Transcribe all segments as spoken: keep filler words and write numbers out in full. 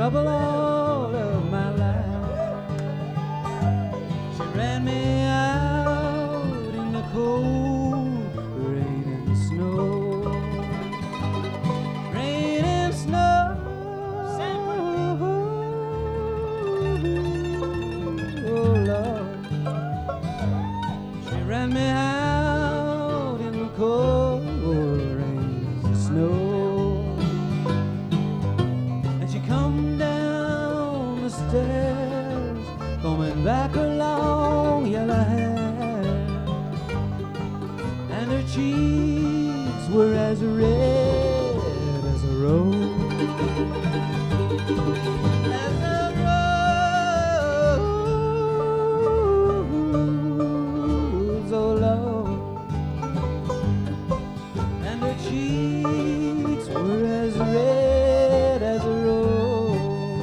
trouble all of my life. She ran me out in the cold rain and snow. Rain and snow. Oh Lord. She ran me out in the cold rain and snow. And she come down the stairs, coming back her long yellow hair, and her cheeks were as red as a rose. As a rose, oh Lord. And her cheeks were as red as a rose.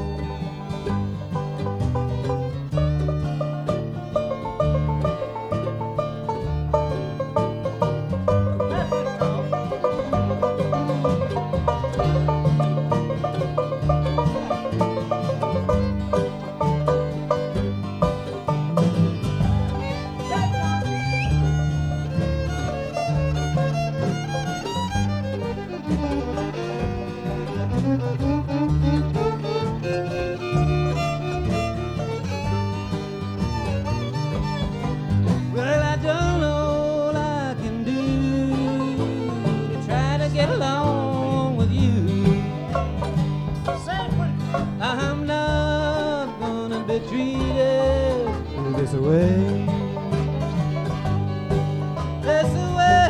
Well, I done all I can do to try to get along with you. I'm not gonna be treated this way. This way.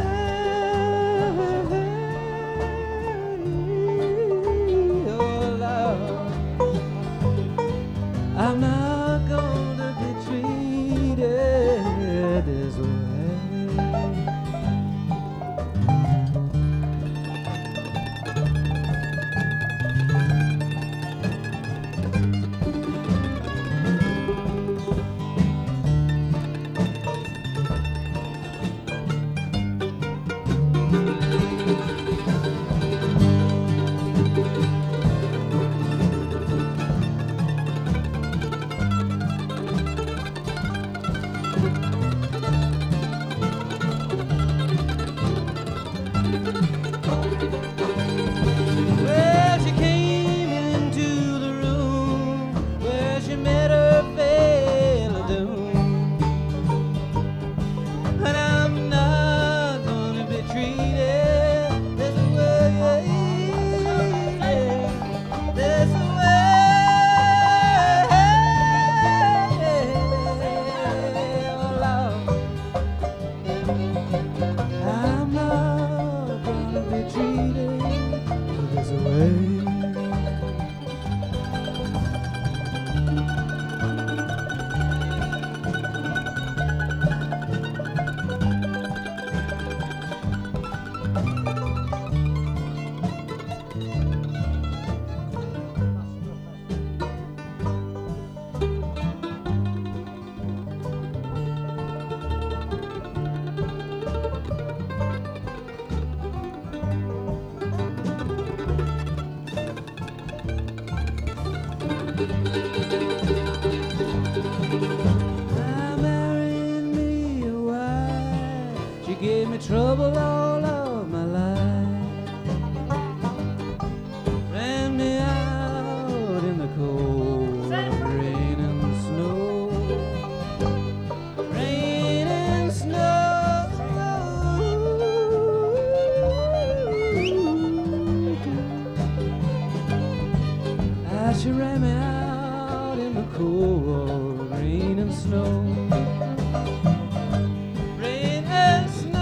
Oh Lord, I'm not gonna be treated this way. Well, she came into the room where she met her fellow doom, and I'm not gonna be treated this way, this way. Oh Lord, I'm not gonna be treated this way. I married me a wife. She gave me trouble all of my life. Ran me out in the cold rain and snow. Rain and snow. Ah, she ran me out in the cold rain and snow. Rain and snow.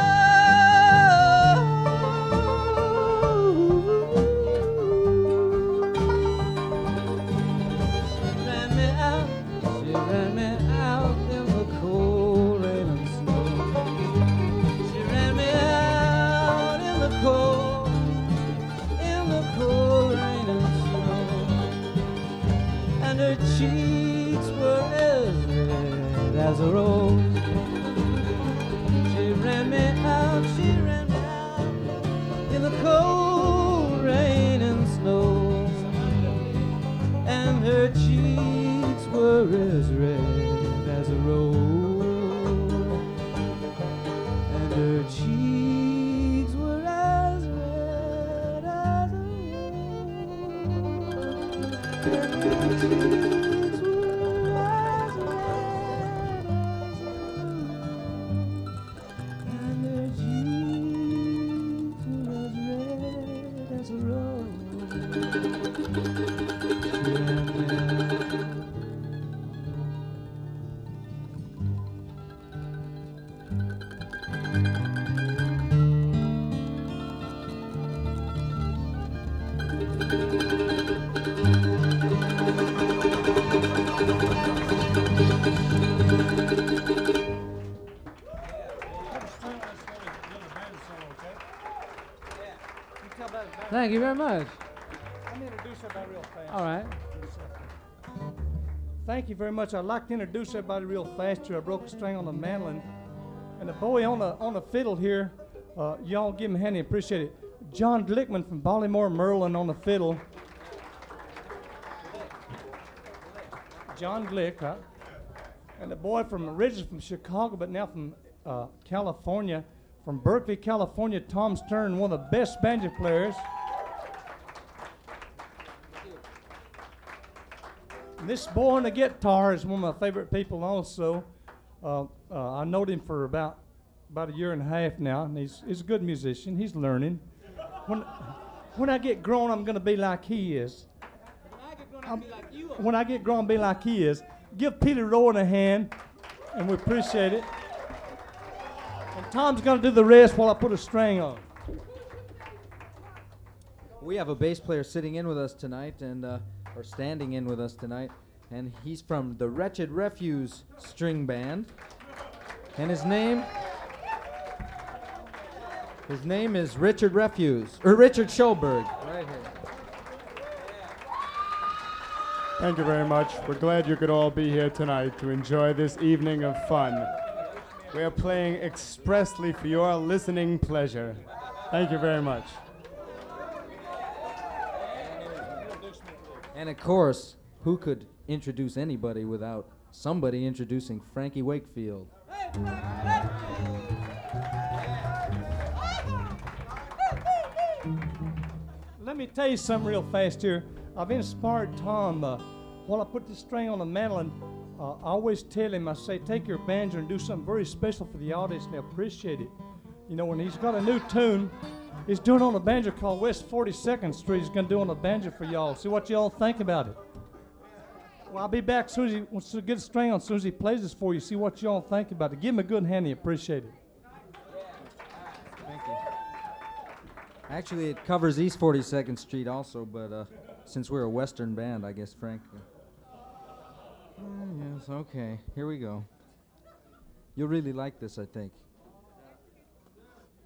She ran me out, she ran me out in the cold rain and snow. She ran me out in the cold, in the cold rain and snow. And her cheeks were as red as a rose. She ran me out, she ran me out in the cold rain and snow. Thank you very much. Let me introduce everybody real fast. All right. Thank you very much. I'd like to introduce everybody real fast here. I broke a string on the mandolin. And the boy on the on the fiddle here, uh, y'all give him a hand, appreciate it. John Glickman from Baltimore, Maryland on the fiddle. John Glick, huh? And the boy from originally from Chicago, but now from uh, California, from Berkeley, California, Tom Stern, one of the best banjo players. And this boy on the guitar is one of my favorite people also. Uh, uh, I knowed him for about about a year and a half now, and he's, he's a good musician. He's learning. When, when I get grown, I'm going to be like he is. When I get grown, I'm- I'll be like you. When I get grown, I'll be like he is. Give Peter Rowan a hand, and we appreciate it. And Tom's going to do the rest while I put a string on. We have a bass player sitting in with us tonight, and uh, or standing in with us tonight, and he's from the Wretched Refuse String Band, and his name, his name is Richard Refuse or Richard Schulberg. Right here. Thank you very much. We're glad you could all be here tonight to enjoy this evening of fun. We are playing expressly for your listening pleasure. Thank you very much. And of course, who could introduce anybody without somebody introducing Frankie Wakefield? Let me tell you something real fast here. I've inspired Tom. Uh, while I put this string on the mandolin, uh, I always tell him, I say, take your banjo and do something very special for the audience, and they'll appreciate it. You know, when he's got a new tune, he's doing on a banjo called West forty-second Street. He's going to do on a banjo for y'all. See what y'all think about it. Well, I'll be back as soon as he wants to get a string on, as soon as he plays this for you. See what y'all think about it. Give him a good hand. He appreciate it. Thank you. Actually, it covers East forty-second Street also, but uh, since we're a Western band, I guess Frank. Uh, uh, yes, okay. Here we go. You'll really like this, I think.